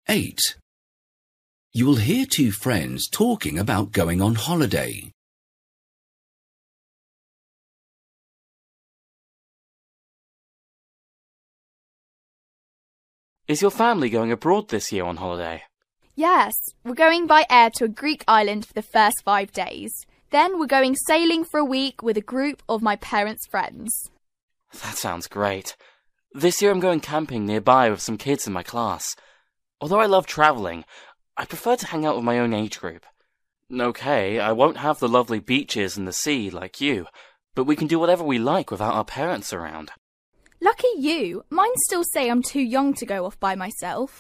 8. You will hear two friends talking about going on holiday. Is your family going abroad this year on holiday? Yes, we're going by air to a Greek island for the first 5 days. Then we're going sailing for a week with a group of my parents' friends. That sounds great. This year I'm going camping nearby with some kids in my class. Although I love travelling, I prefer to hang out with my own age group. Okay, I won't have the lovely beaches and the sea like you, but we can do whatever we like without our parents around. Lucky you. Mine still say I'm too young to go off by myself.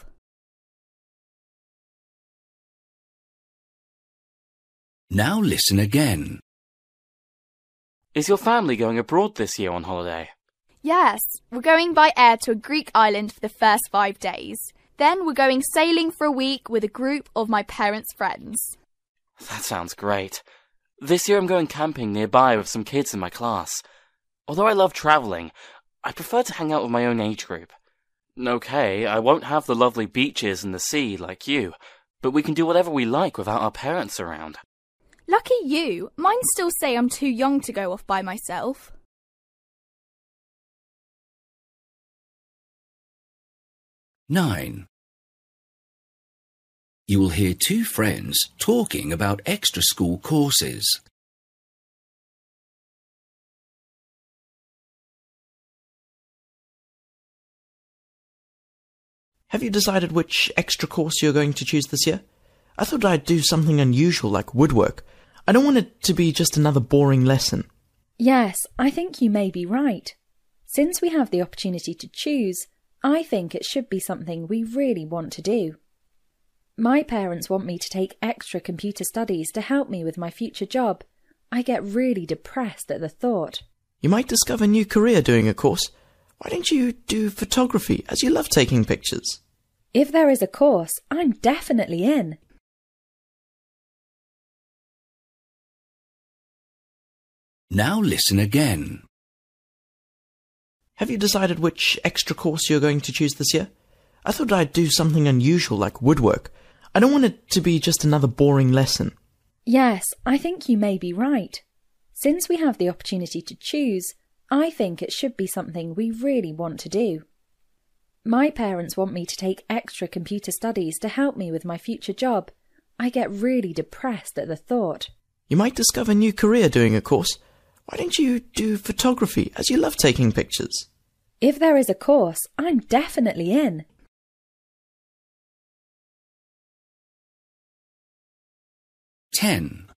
Now listen again. Is your family going abroad this year on holiday? Yes, we're going by air to a Greek island for the first 5 days. Then we're going sailing for a week with a group of my parents' friends. That sounds great. This year I'm going camping nearby with some kids in my class. Although I love travelling, I prefer to hang out with my own age group. Okay, I won't have the lovely beaches and the sea like you, but we can do whatever we like without our parents around. Lucky you. Mine still say I'm too young to go off by myself. Nine. You will hear two friends talking about extra school courses. Have you decided which extra course you're going to choose this year? I thought I'd do something unusual like woodwork. I don't want it to be just another boring lesson. Yes, I think you may be right. Since we have the opportunity to choose, I think it should be something we really want to do. My parents want me to take extra computer studies to help me with my future job. I get really depressed at the thought. You might discover a new career doing a course. Why don't you do photography, as you love taking pictures? If there is a course, I'm definitely in. Now listen again. Have you decided which extra course you're going to choose this year? I thought I'd do something unusual like woodwork. I don't want it to be just another boring lesson. Yes, I think you may be right. Since we have the opportunity to choose, I think it should be something we really want to do. My parents want me to take extra computer studies to help me with my future job. I get really depressed at the thought. You might discover a new career doing a course. Why don't you do photography, as you love taking pictures? If there is a course, I'm definitely in. Ten.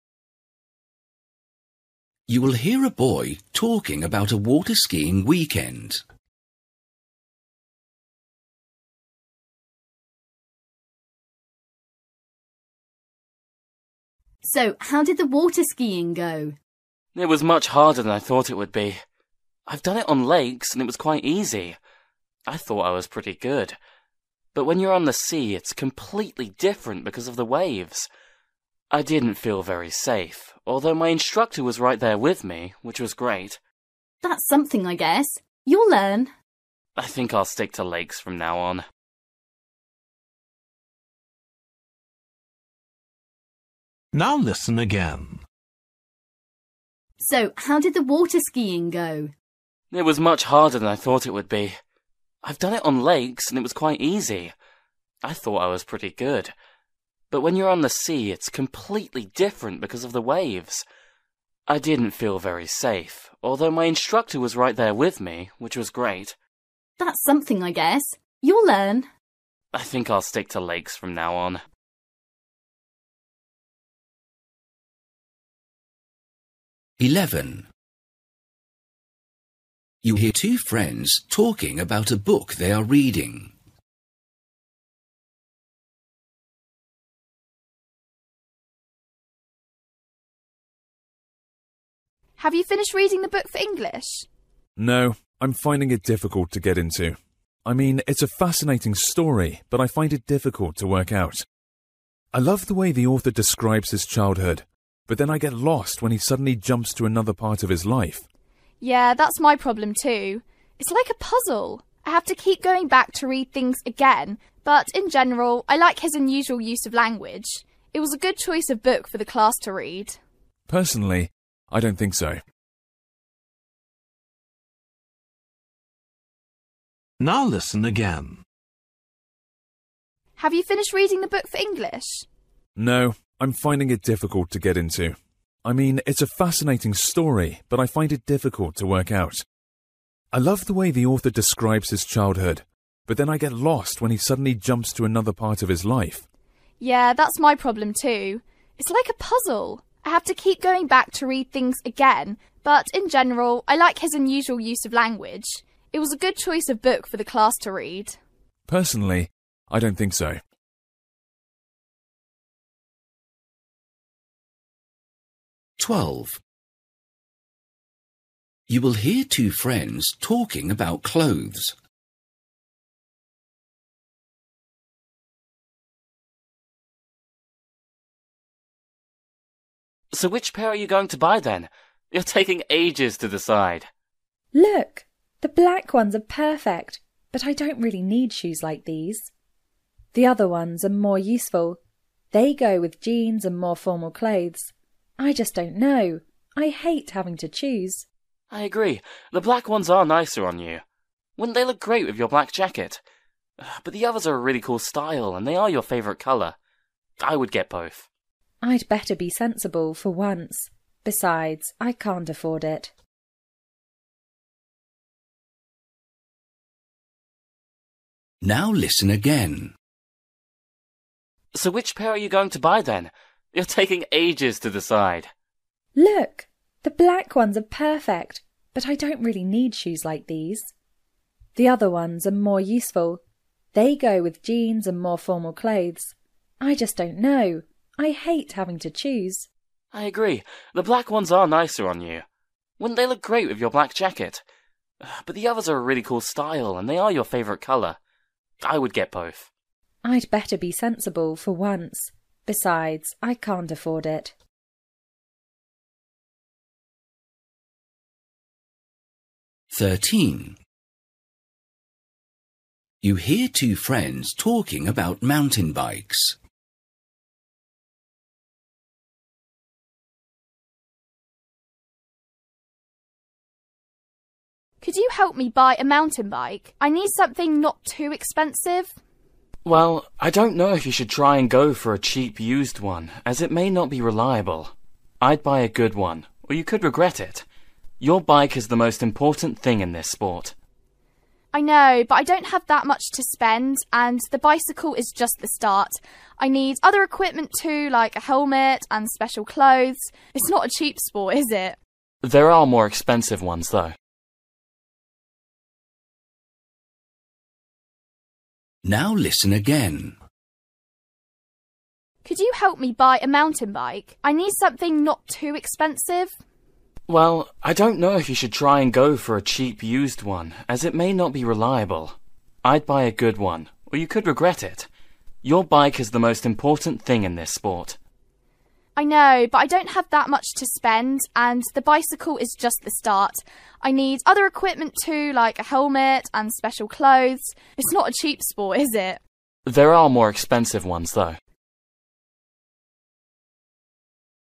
You will hear a boy talking about a water skiing weekend. So, how did the water skiing go? It was much harder than I thought it would be. I've done it on lakes and it was quite easy. I thought I was pretty good. But when you're on the sea, it's completely different because of the waves. I didn't feel very safe, although my instructor was right there with me, which was great. That's something, I guess. You'll learn. I think I'll stick to lakes from now on. Now listen again. So, how did the water skiing go? It was much harder than I thought it would be. I've done it on lakes and it was quite easy. I thought I was pretty good. But when you're on the sea, it's completely different because of the waves. I didn't feel very safe, although my instructor was right there with me, which was great. That's something, I guess. You'll learn. I think I'll stick to lakes from now on. 11. You hear two friends talking about a book they are reading. Have you finished reading the book for English? No, I'm finding it difficult to get into. I mean, it's a fascinating story, but I find it difficult to work out. I love the way the author describes his childhood, but then I get lost when he suddenly jumps to another part of his life. Yeah, that's my problem too. It's like a puzzle. I have to keep going back to read things again, But in general, I like his unusual use of language. It was a good choice of book for the class to read. Personally, I don't think so. Now listen again. Have you finished reading the book for English? No, I'm finding it difficult to get into. I mean, it's a fascinating story, but I find it difficult to work out. I love the way the author describes his childhood, but then I get lost when he suddenly jumps to another part of his life. Yeah, that's my problem too. It's like a puzzle. I have to keep going back to read things again, but in general, I like his unusual use of language. It was a good choice of book for the class to read. Personally, I don't think so. You will hear two friends talking about clothes. So which pair are you going to buy then? You're taking ages to decide. Look, the black ones are perfect, but I don't really need shoes like these. The other ones are more useful. They go with jeans and more formal clothes. I just don't know. I hate having to choose. I agree. The black ones are nicer on you. Wouldn't they look great with your black jacket? But the others are a really cool style, and they are your favourite colour. I would get both. I'd better be sensible for once. Besides, I can't afford it. Now listen again. So which pair are you going to buy then? You're taking ages to decide. Look, the black ones are perfect, but I don't really need shoes like these. The other ones are more useful. They go with jeans and more formal clothes. I just don't know. I hate having to choose. I agree. The black ones are nicer on you. Wouldn't they look great with your black jacket? But the others are a really cool style, and they are your favourite colour. I would get both. I'd better be sensible for once. Besides, I can't afford it. You hear two friends talking about mountain bikes. Could you help me buy a mountain bike? I need something not too expensive. Well, I don't know if you should try and go for a cheap used one, as it may not be reliable. I'd buy a good one, or you could regret it. Your bike is the most important thing in this sport. I know, but I don't have that much to spend, and the bicycle is just the start. I need other equipment too, like a helmet and special clothes. It's not a cheap sport, is it? There are more expensive ones, though. Now listen again. Could you help me buy a mountain bike? I need something not too expensive. Well, I don't know if you should try and go for a cheap used one, as it may not be reliable. I'd buy a good one, or you could regret it. Your bike is the most important thing in this sport. I know, but I don't have that much to spend, and the bicycle is just the start. I need other equipment too, like a helmet and special clothes. It's not a cheap sport, is it? There are more expensive ones, though.